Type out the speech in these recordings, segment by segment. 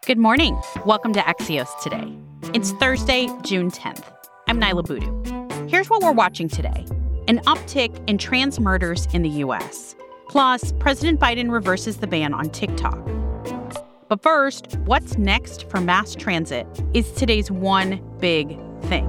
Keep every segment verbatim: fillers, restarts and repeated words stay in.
Good morning. Welcome to Axios Today. It's Thursday, June tenth. I'm Nyla Boodoo. Here's what we're watching today. An uptick in trans murders in the U S. Plus, President Biden reverses the ban on TikTok. But first, what's next for mass transit is today's one big thing.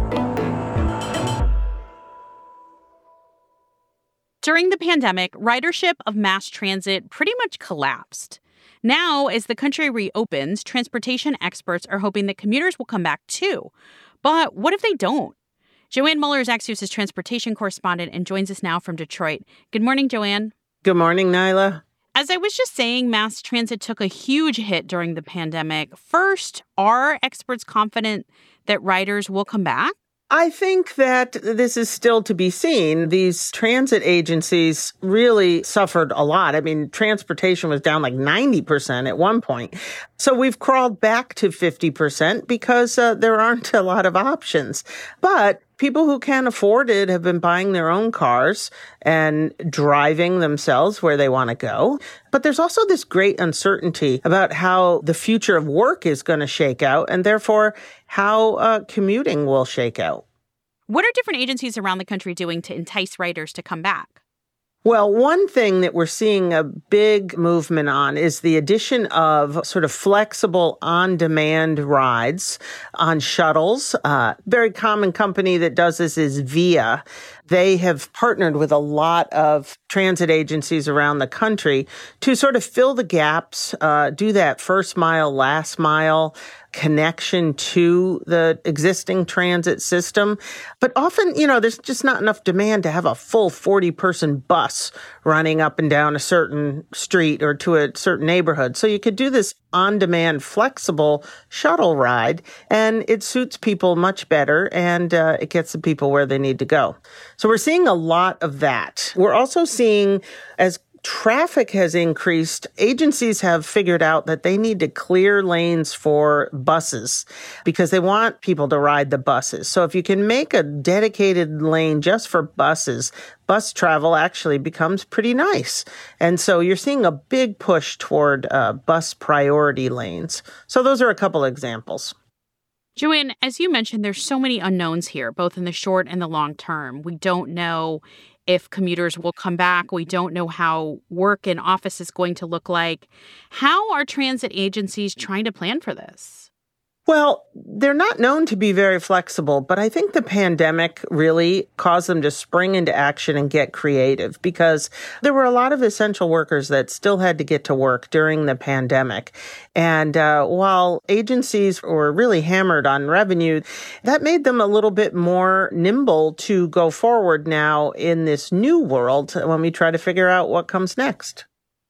During the pandemic, ridership of mass transit pretty much collapsed. Now, as the country reopens, transportation experts are hoping that commuters will come back too. But what if they don't? Joanne Muller is Axios' transportation correspondent and joins us now from Detroit. Good morning, Joanne. Good morning, Nyla. As I was just saying, mass transit took a huge hit during the pandemic. First, are experts confident that riders will come back? I think that this is still to be seen. These transit agencies really suffered a lot. I mean, transportation was down like ninety percent at one point. So we've crawled back to fifty percent because uh, there aren't a lot of options. But people who can afford it have been buying their own cars and driving themselves where they want to go. But there's also this great uncertainty about how the future of work is going to shake out and therefore how uh, commuting will shake out. What are different agencies around the country doing to entice riders to come back? Well, one thing that we're seeing a big movement on is the addition of sort of flexible on-demand rides on shuttles. Uh, very common company that does this is Via. They have partnered with a lot of transit agencies around the country to sort of fill the gaps, uh, do that first mile, last mile connection to the existing transit system. But often, you know, there's just not enough demand to have a full forty-person bus running up and down a certain street or to a certain neighborhood. So you could do this on-demand, flexible shuttle ride, and it suits people much better, and uh, it gets the people where they need to go. So we're seeing a lot of that. We're also seeing, as traffic has increased, agencies have figured out that they need to clear lanes for buses because they want people to ride the buses. So if you can make a dedicated lane just for buses, bus travel actually becomes pretty nice. And so you're seeing a big push toward uh, bus priority lanes. So those are a couple examples. Joanne, as you mentioned, there's so many unknowns here, both in the short and the long term. We don't know if commuters will come back. We don't know how work in office is going to look like. How are transit agencies trying to plan for this? Well, they're not known to be very flexible, but I think the pandemic really caused them to spring into action and get creative because there were a lot of essential workers that still had to get to work during the pandemic. And uh, while agencies were really hammered on revenue, that made them a little bit more nimble to go forward now in this new world when we try to figure out what comes next.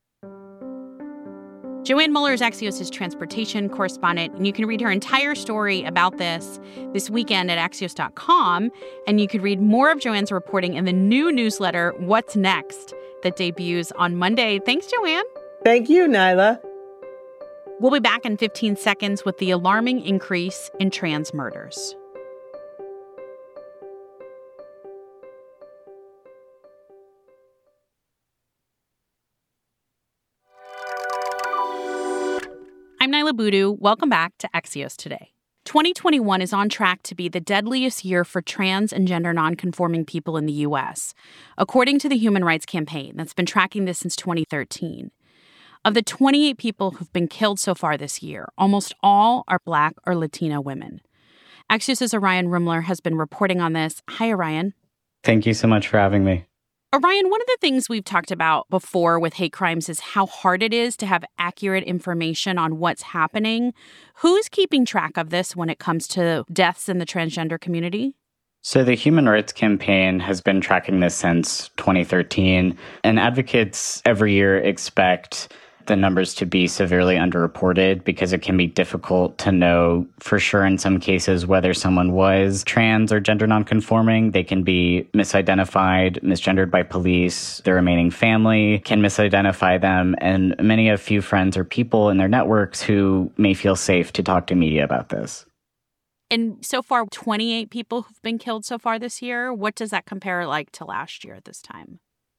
Joanne Muller is Axios' transportation correspondent, and you can read her entire story about this this weekend at axios dot com. And you can read more of Joanne's reporting in the new newsletter, What's Next, that debuts on Monday. Thanks, Joanne. Thank you, Nyla. We'll be back in fifteen seconds with the alarming increase in trans murders. I'm Nyla Boodoo. Welcome back to Axios Today. twenty twenty-one is on track to be the deadliest year for trans and gender nonconforming people in the U S, according to the Human Rights Campaign that's been tracking this since twenty thirteen. Of the twenty-eight people who've been killed so far this year, almost all are Black or Latino women. Axios' Orion Rumler has been reporting on this. Hi, Orion. Thank you so much for having me. Orion, one of the things we've talked about before with hate crimes is how hard it is to have accurate information on what's happening. Who's keeping track of this when it comes to deaths in the transgender community? So the Human Rights Campaign has been tracking this since twenty thirteen, and advocates every year expect the numbers to be severely underreported because it can be difficult to know for sure in some cases whether someone was trans or gender nonconforming. They can be misidentified, misgendered by police. Their remaining family can misidentify them, and many have few friends or people in their networks who may feel safe to talk to media about this. And so far, twenty-eight people who've been killed so far this year. What does that compare like to last year at this time?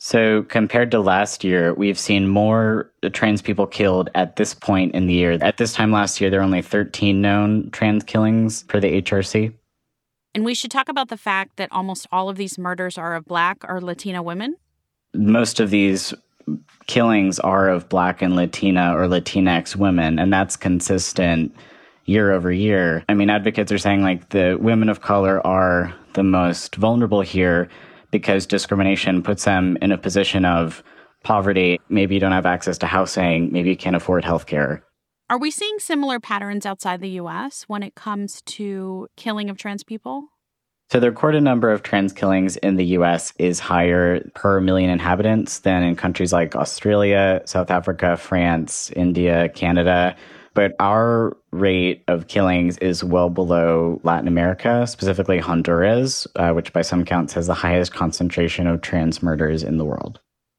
So compared to last year, we've seen more trans people killed at this point in the year. At this time last year, there were only thirteen known trans killings per the H R C. And we should talk about the fact that almost all of these murders are of Black or Latina women. Most of these killings are of Black and Latina or Latinx women, and that's consistent year over year. I mean, advocates are saying like the women of color are the most vulnerable here because discrimination puts them in a position of poverty. Maybe you don't have access to housing. Maybe you can't afford healthcare. Are we seeing similar patterns outside the U S when it comes to killing of trans people? So the recorded number of trans killings in the U S is higher per million inhabitants than in countries like Australia, South Africa, France, India, Canada. But our rate of killings is well below Latin America, specifically Honduras, uh, which by some counts has the highest concentration of trans murders in the world.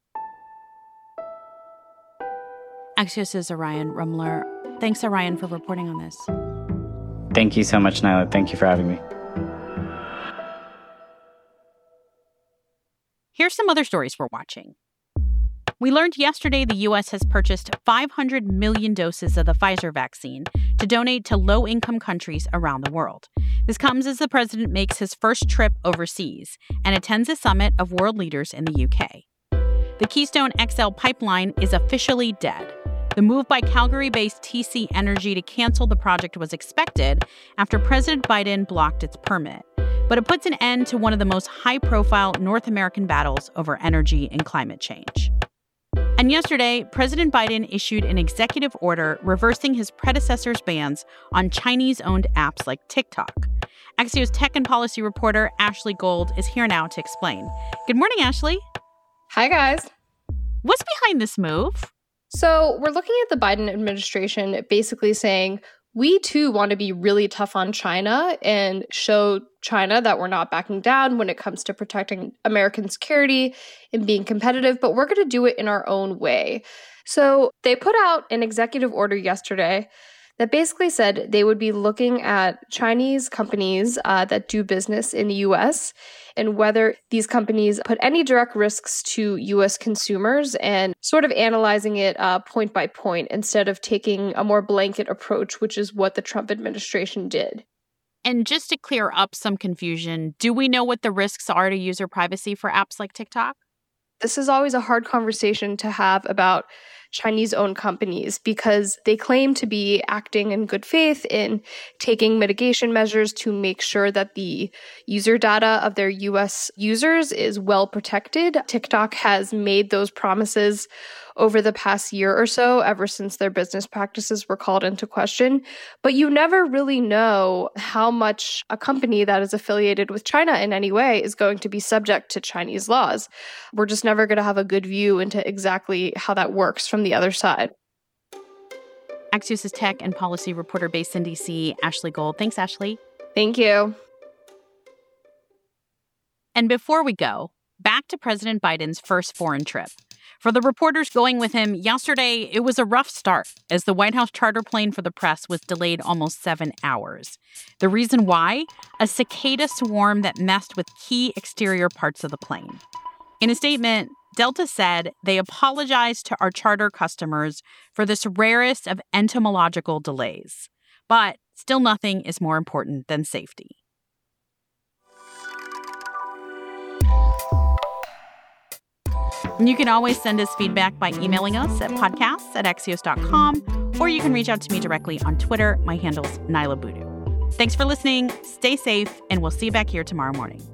Axios' Orion Rumler. Thanks, Orion, for reporting on this. Thank you so much, Nyla. Thank you for having me. Here's some other stories we're watching. We learned yesterday the U S has purchased five hundred million doses of the Pfizer vaccine to donate to low-income countries around the world. This comes as the president makes his first trip overseas and attends a summit of world leaders in the U K. The Keystone X L pipeline is officially dead. The move by Calgary-based T C Energy to cancel the project was expected after President Biden blocked its permit. But it puts an end to one of the most high-profile North American battles over energy and climate change. And yesterday, President Biden issued an executive order reversing his predecessor's bans on Chinese-owned apps like TikTok. Axios tech and policy reporter Ashley Gold is here now to explain. Good morning, Ashley. Hi, guys. What's behind this move? So we're looking at the Biden administration basically saying, we too want to be really tough on China and show China that we're not backing down when it comes to protecting American security and being competitive, but we're going to do it in our own way. So they put out an executive order yesterday that basically said they would be looking at Chinese companies uh, that do business in the U S and whether these companies put any direct risks to U S consumers and sort of analyzing it uh, point by point instead of taking a more blanket approach, which is what the Trump administration did. And just to clear up some confusion, do we know what the risks are to user privacy for apps like TikTok? This is always a hard conversation to have about Chinese-owned companies because they claim to be acting in good faith in taking mitigation measures to make sure that the user data of their U S users is well protected. TikTok has made those promises over the past year or so, ever since their business practices were called into question. But you never really know how much a company that is affiliated with China in any way is going to be subject to Chinese laws. We're just never going to have a good view into exactly how that works from the other side. Axios' tech and policy reporter based in D C, Ashley Gold. Thanks, Ashley. Thank you. And before we go, back to President Biden's first foreign trip. For the reporters going with him yesterday, it was a rough start as the White House charter plane for the press was delayed almost seven hours. The reason why? A cicada swarm that messed with key exterior parts of the plane. In a statement, Delta said they apologized to our charter customers for this rarest of entomological delays. But still nothing is more important than safety. You can always send us feedback by emailing us at podcasts at axios dot com, or you can reach out to me directly on Twitter. My handle's Nyla Boodoo. Thanks for listening, stay safe, and we'll see you back here tomorrow morning.